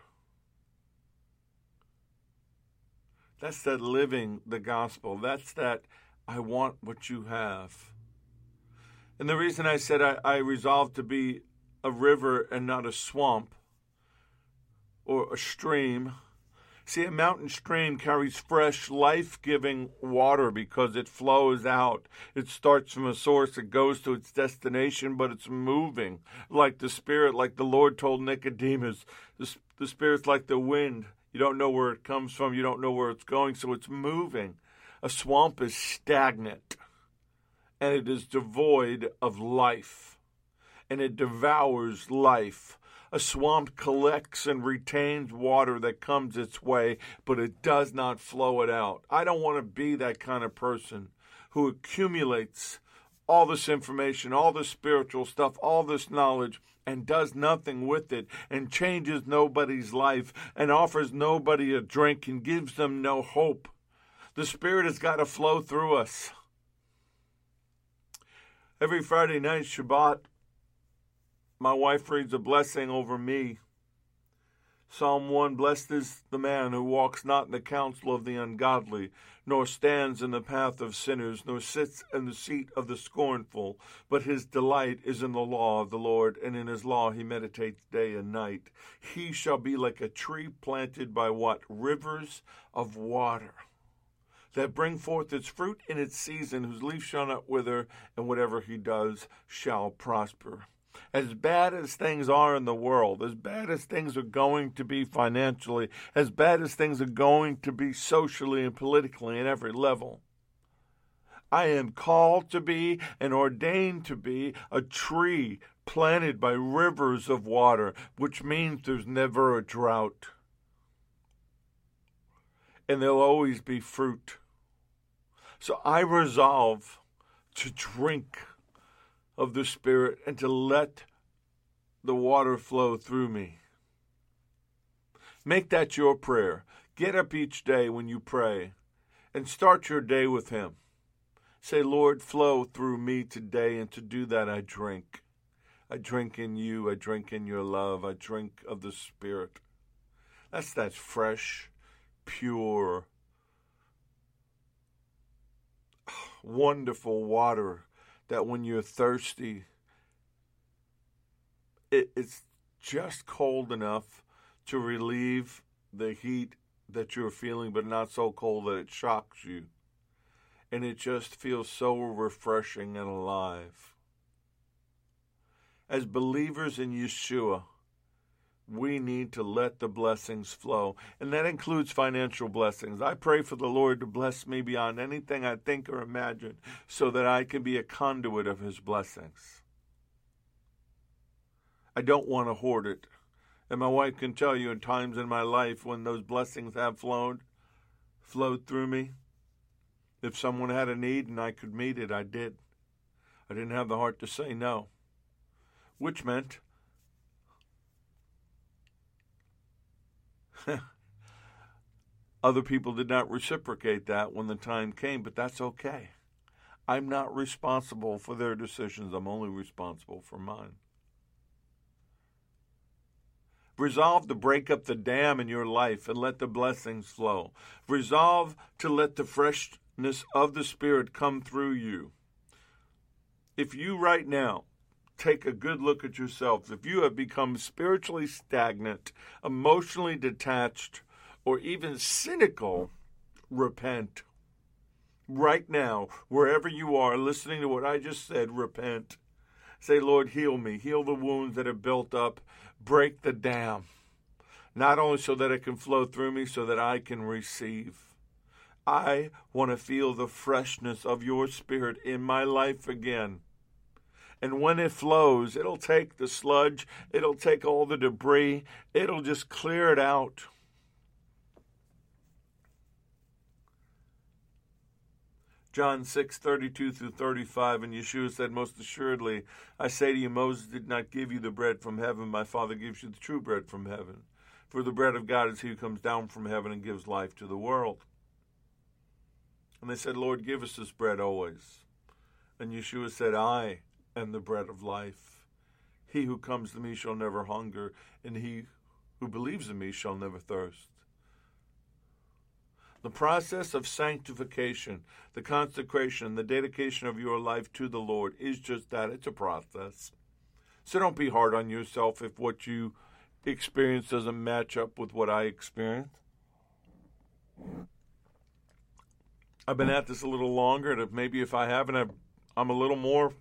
That's that living the gospel. That's that I want what you have. And the reason I said I, I resolved to be a river and not a swamp or a stream. See, a mountain stream carries fresh, life-giving water because it flows out. It starts from a source, it goes to its destination, but it's moving. Like the Spirit, like the Lord told Nicodemus, the, the Spirit's like the wind. You don't know where it comes from, you don't know where it's going, so it's moving. A swamp is stagnant, and it is devoid of life, and it devours life. A swamp collects and retains water that comes its way, but it does not flow it out. I don't want to be that kind of person who accumulates all this information, all this spiritual stuff, all this knowledge, and does nothing with it, and changes nobody's life, and offers nobody a drink, and gives them no hope. The Spirit has got to flow through us. Every Friday night, Shabbat, my wife reads a blessing over me. Psalm one, blessed is the man who walks not in the counsel of the ungodly, nor stands in the path of sinners, nor sits in the seat of the scornful, but his delight is in the law of the Lord, and in his law he meditates day and night. He shall be like a tree planted by what? Rivers of water, that bring forth its fruit in its season, whose leaf shall not wither, and whatever he does shall prosper. As bad as things are in the world, as bad as things are going to be financially, as bad as things are going to be socially and politically at every level, I am called to be and ordained to be a tree planted by rivers of water, which means there's never a drought. And there'll always be fruit. So I resolve to drink of the Spirit and to let the water flow through me. Make that your prayer. Get up each day when you pray and start your day with Him. Say, Lord, flow through me today, and to do that I drink. I drink in you. I drink in your love. I drink of the Spirit. That's that fresh, pure, wonderful water that when you're thirsty, it, it's just cold enough to relieve the heat that you're feeling, but not so cold that it shocks you. And it just feels so refreshing and alive. As believers in Yeshua, we need to let the blessings flow. And that includes financial blessings. I pray for the Lord to bless me beyond anything I think or imagine, so that I can be a conduit of His blessings. I don't want to hoard it. And my wife can tell you in times in my life when those blessings have flowed, flowed through me. If someone had a need and I could meet it, I did. I didn't have the heart to say no. Which meant other people did not reciprocate that when the time came, but that's okay. I'm not responsible for their decisions. I'm only responsible for mine. Resolve to break up the dam in your life and let the blessings flow. Resolve to let the freshness of the Spirit come through you. If you right now take a good look at yourself, if you have become spiritually stagnant, emotionally detached, or even cynical, repent. Right now, wherever you are, listening to what I just said, repent. Say, Lord, heal me. Heal the wounds that are built up. Break the dam. Not only so that it can flow through me, so that I can receive. I want to feel the freshness of your Spirit in my life again. And when it flows, it'll take the sludge, it'll take all the debris, it'll just clear it out. John six, thirty-two through thirty-five, and Yeshua said, most assuredly, I say to you, Moses did not give you the bread from heaven. My Father gives you the true bread from heaven. For the bread of God is he who comes down from heaven and gives life to the world. And they said, Lord, give us this bread always. And Yeshua said, I am the bread of life. He who comes to me shall never hunger, and he who believes in me shall never thirst. The process of sanctification, the consecration, the dedication of your life to the Lord is just that. It's a process. So don't be hard on yourself if what you experience doesn't match up with what I experienced. I've been at this a little longer, and if maybe if I haven't, I've, I'm a little more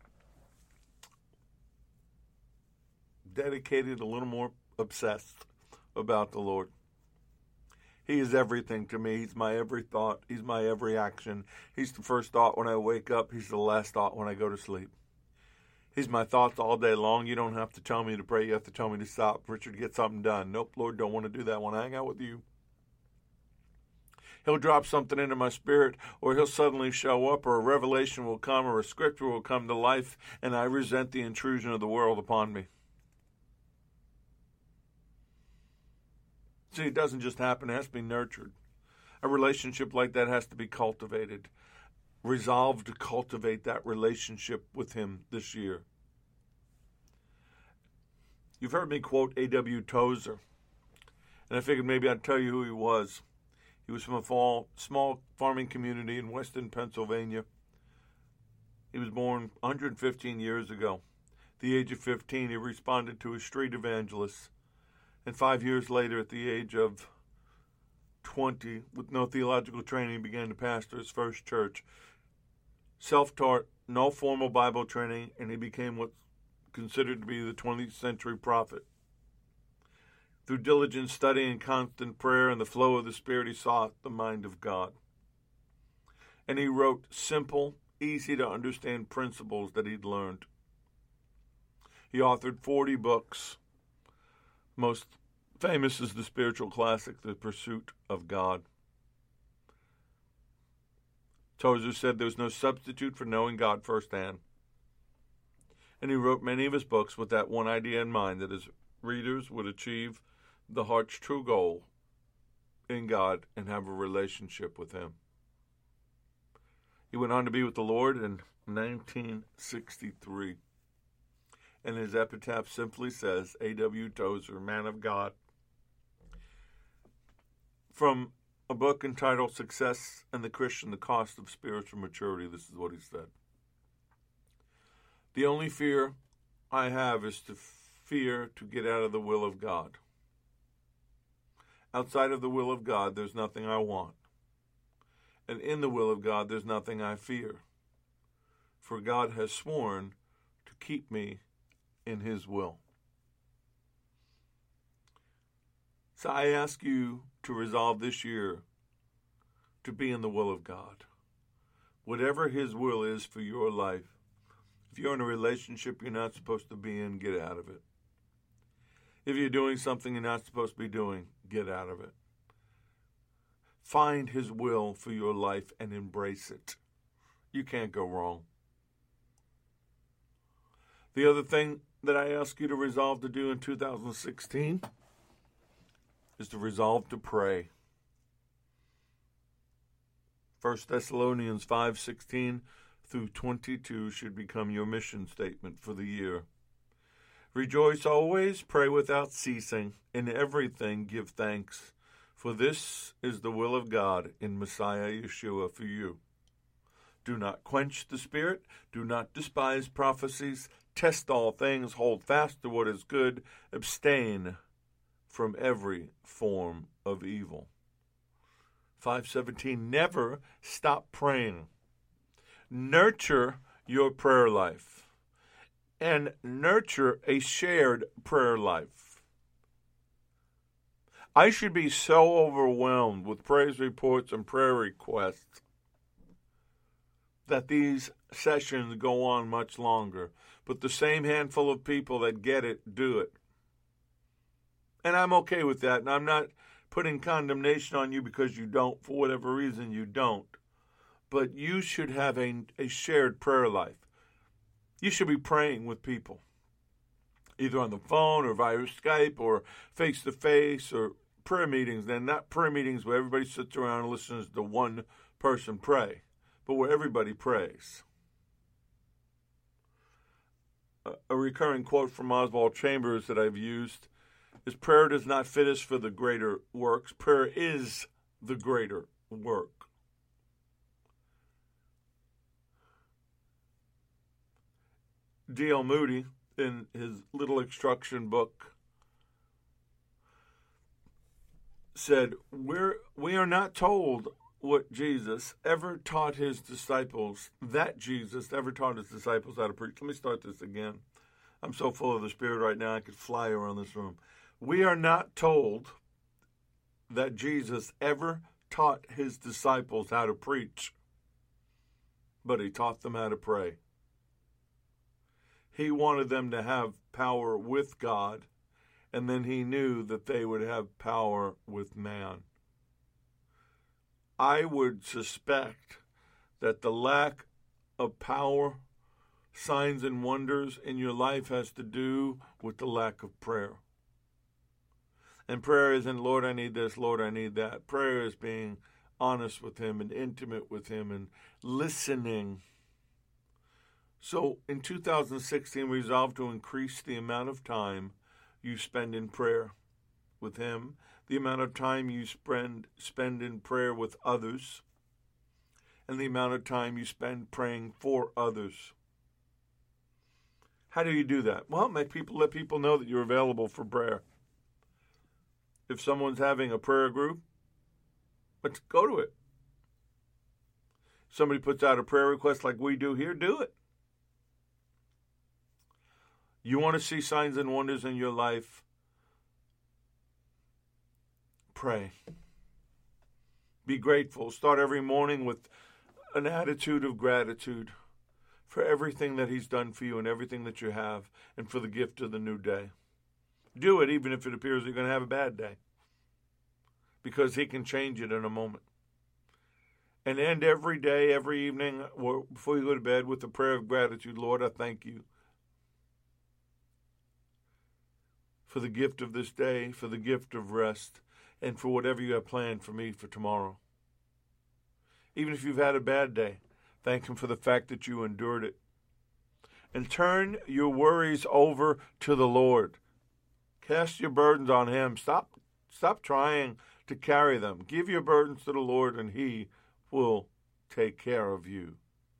dedicated, a little more obsessed about the Lord. He is everything to me. He's my every thought. He's my every action. He's the first thought when I wake up. He's the last thought when I go to sleep. He's my thoughts all day long. You don't have to tell me to pray. You have to tell me to stop. Richard, get something done. Nope, Lord, don't want to do that. I want to hang out with you. He'll drop something into my spirit, or he'll suddenly show up, or a revelation will come, or a scripture will come to life, and I resent the intrusion of the world upon me. See, it doesn't just happen. It has to be nurtured. A relationship like that has to be cultivated. Resolve to cultivate that relationship with him this year. You've heard me quote A W Tozer, and I figured maybe I'd tell you who he was. He was from a fall, small farming community in western Pennsylvania. He was born one hundred fifteen years ago. At the age of fifteen, he responded to a street evangelist. And five years later, at the age of twenty, with no theological training, he began to pastor his first church. Self-taught, no formal Bible training, and he became what's considered to be the twentieth century prophet. Through diligent study and constant prayer and the flow of the Spirit, he sought the mind of God. And he wrote simple, easy-to-understand principles that he'd learned. He authored forty books. Most famous is the spiritual classic, The Pursuit of God. Tozer said there's no substitute for knowing God firsthand. And he wrote many of his books with that one idea in mind, that his readers would achieve the heart's true goal in God and have a relationship with him. He went on to be with the Lord in nineteen sixty-three. And his epitaph simply says, A W Tozer, man of God. From a book entitled Success and the Christian, The Cost of Spiritual Maturity, this is what he said. The only fear I have is to fear to get out of the will of God. Outside of the will of God, there's nothing I want. And in the will of God, there's nothing I fear. For God has sworn to keep me in his will. So I ask you to resolve this year to be in the will of God. Whatever his will is for your life, if you're in a relationship you're not supposed to be in, get out of it. If you're doing something you're not supposed to be doing, get out of it. Find his will for your life and embrace it. You can't go wrong. The other thing that I ask you to resolve to do in two thousand sixteen is to resolve to pray. First Thessalonians five sixteen through twenty-two should become your mission statement for the year. Rejoice always, pray without ceasing, in everything give thanks, for this is the will of God in Messiah Yeshua for you. Do not quench the spirit, do not despise prophecies, test all things, hold fast to what is good, abstain from every form of evil. five seventeen, never stop praying. Nurture your prayer life and nurture a shared prayer life. I should be so overwhelmed with praise reports and prayer requests that these sessions go on much longer. But the same handful of people that get it do it. And I'm okay with that. And I'm not putting condemnation on you because you don't, for whatever reason you don't. But you should have a, a shared prayer life. You should be praying with people, either on the phone or via Skype or face-to-face or prayer meetings. Then not prayer meetings where everybody sits around and listens to one person pray, but where everybody prays. A, a recurring quote from Oswald Chambers that I've used is, prayer does not fit us for the greater works. Prayer is the greater work. D L Moody, in his little instruction book, said, We're, we are not told what Jesus ever taught his disciples, that Jesus ever taught his disciples how to preach. Let me start this again. I'm so full of the Spirit right now I could fly around this room. We are not told that Jesus ever taught his disciples how to preach, but he taught them how to pray. He wanted them to have power with God, and then he knew that they would have power with man. I would suspect that the lack of power, signs, and wonders in your life has to do with the lack of prayer. And prayer isn't, Lord, I need this, Lord, I need that. Prayer is being honest with him and intimate with him and listening. So in two thousand sixteen, resolved to increase the amount of time you spend in prayer with him, the amount of time you spend spend in prayer with others, and the amount of time you spend praying for others. How do you do that? Well, make people let people know that you're available for prayer. If someone's having a prayer group, let's go to it. Somebody puts out a prayer request like we do here, do it. You want to see signs and wonders in your life? Pray. Be grateful. Start every morning with an attitude of gratitude for everything that he's done for you and everything that you have, and for the gift of the new day. Do it even if it appears you're going to have a bad day, because he can change it in a moment. And end every day, every evening, before you go to bed, with a prayer of gratitude. Lord, I thank you for the gift of this day, for the gift of rest, and for whatever you have planned for me for tomorrow. Even if you've had a bad day, thank him for the fact that you endured it. And turn your worries over to the Lord. Cast your burdens on him. Stop, stop trying to carry them. Give your burdens to the Lord, and he will take care of you.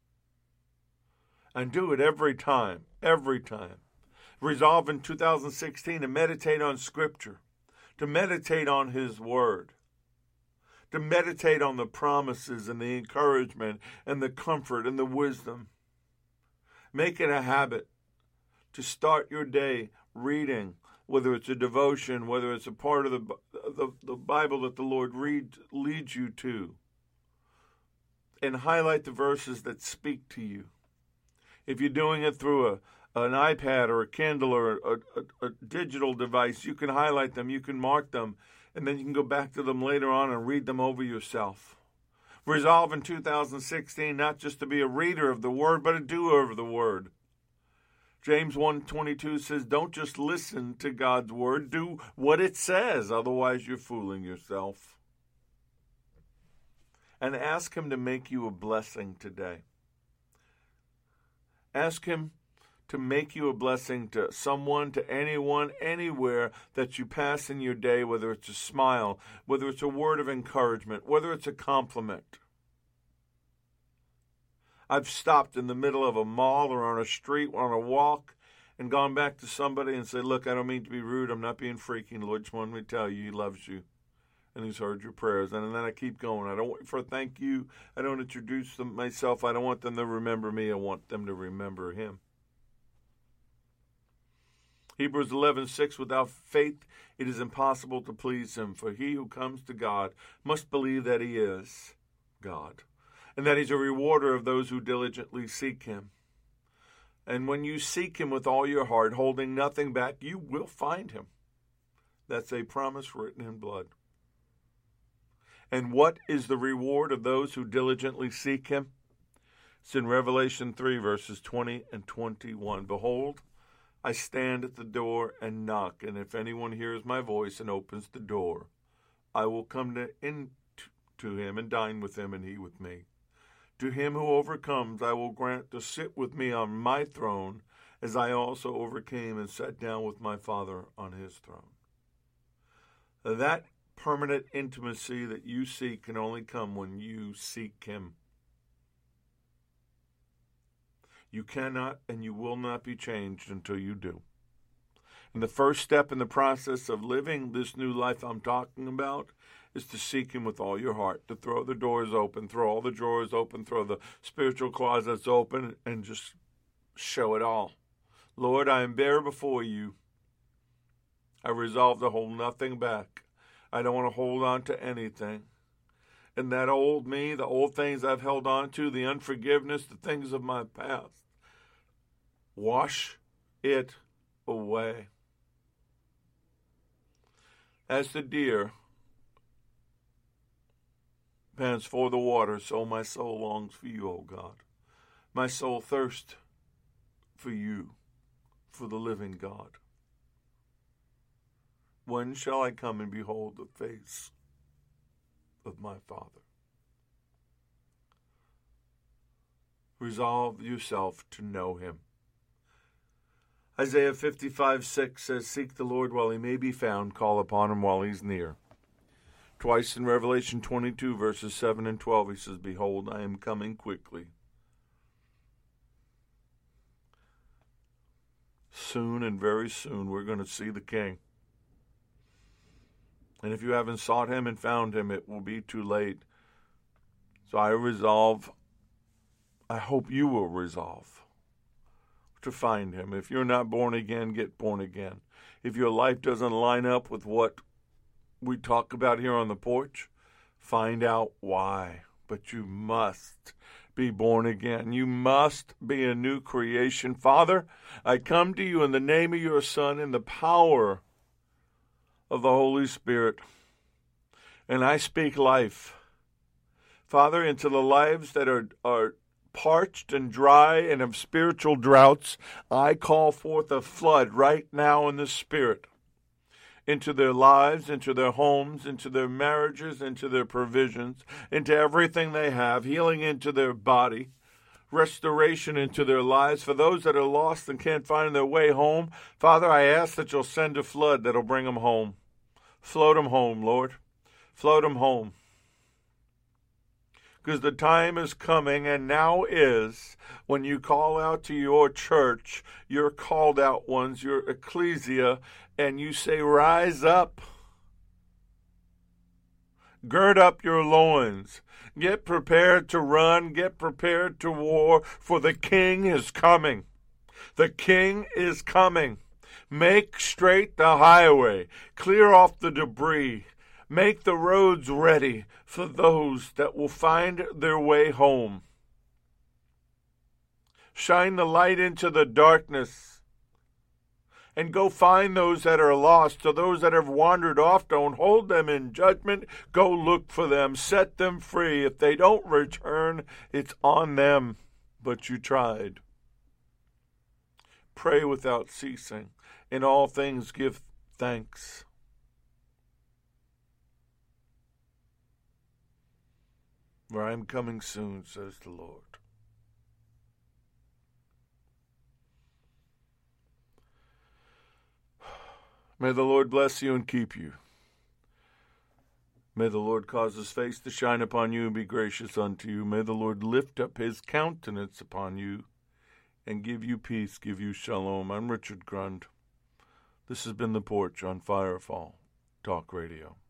And do it every time, every time. Resolve in two thousand sixteen to meditate on Scripture, to meditate on his word, to meditate on the promises and the encouragement and the comfort and the wisdom. Make it a habit to start your day reading, whether it's a devotion, whether it's a part of the the, the Bible that the Lord read, leads you to, and highlight the verses that speak to you. If you're doing it through a an iPad or a Kindle or a, a, a digital device, you can highlight them, you can mark them, and then you can go back to them later on and read them over yourself. Resolve in two thousand sixteen not just to be a reader of the Word, but a doer of the Word. James one twenty-two says, don't just listen to God's Word, do what it says, otherwise you're fooling yourself. And ask him to make you a blessing today. Ask him to make you a blessing to someone, to anyone, anywhere that you pass in your day, whether it's a smile, whether it's a word of encouragement, whether it's a compliment. I've stopped in the middle of a mall or on a street or on a walk and gone back to somebody and said, look, I don't mean to be rude. I'm not being freaky. The Lord just wanted me to tell you he loves you and he's heard your prayers. And then I keep going. I don't want for a thank you. I don't introduce them myself. I don't want them to remember me. I want them to remember him. Hebrews eleven six, without faith it is impossible to please him, for he who comes to God must believe that he is God, and that he's a rewarder of those who diligently seek him. And when you seek him with all your heart, holding nothing back, you will find him. That's a promise written in blood. And what is the reward of those who diligently seek him? It's in Revelation three, verses twenty and twenty-one. Behold, I stand at the door and knock, and if anyone hears my voice and opens the door, I will come to, in to him and dine with him, and he with me. To him who overcomes, I will grant to sit with me on my throne, as I also overcame and sat down with my Father on his throne. That permanent intimacy that you seek can only come when you seek him. You cannot and you will not be changed until you do. And the first step in the process of living this new life I'm talking about is to seek him with all your heart, to throw the doors open, throw all the drawers open, throw the spiritual closets open, and just show it all. Lord, I am bare before you. I resolve to hold nothing back. I don't want to hold on to anything. And that old me, the old things I've held on to, the unforgiveness, the things of my past, wash it away. As the deer pants for the water, so my soul longs for you, O God. My soul thirsts for you, for the living God. When shall I come and behold the face of my Father? Resolve yourself to know him. Isaiah fifty-five six says, seek the Lord while he may be found, call upon him while he's near. Twice in Revelation twenty-two, verses seven and twelve, he says, behold, I am coming quickly. Soon and very soon we're going to see the King. And if you haven't sought him and found him, it will be too late. So I resolve, I hope you will resolve to find him. If you're not born again, get born again. If your life doesn't line up with what we talk about here on the porch, find out why. But you must be born again. You must be a new creation. Father, I come to you in the name of your Son, in the power of the Holy Spirit, and I speak life, Father, into the lives that are, are parched and dry and of spiritual droughts. I call forth a flood right now in the Spirit into their lives, into their homes, into their marriages, into their provisions, into everything they have, healing into their body, restoration into their lives. For those that are lost and can't find their way home, Father, I ask that you'll send a flood that'll bring them home. Float them home, Lord. Float them home. Because the time is coming, and now is, when you call out to your church, your called out ones, your ecclesia, and you say, rise up. Gird up your loins. Get prepared to run. Get prepared to war, for the King is coming. The King is coming. Make straight the highway. Clear off the debris. Make the roads ready for those that will find their way home. Shine the light into the darkness. And go find those that are lost. To those that have wandered off, don't hold them in judgment. Go look for them. Set them free. If they don't return, it's on them. But you tried. Pray without ceasing. In all things give thanks. For I am coming soon, says the Lord. May the Lord bless you and keep you. May the Lord cause his face to shine upon you and be gracious unto you. May the Lord lift up his countenance upon you and give you peace, give you shalom. I'm Richard Grund. This has been The Porch on Firefall Talk Radio.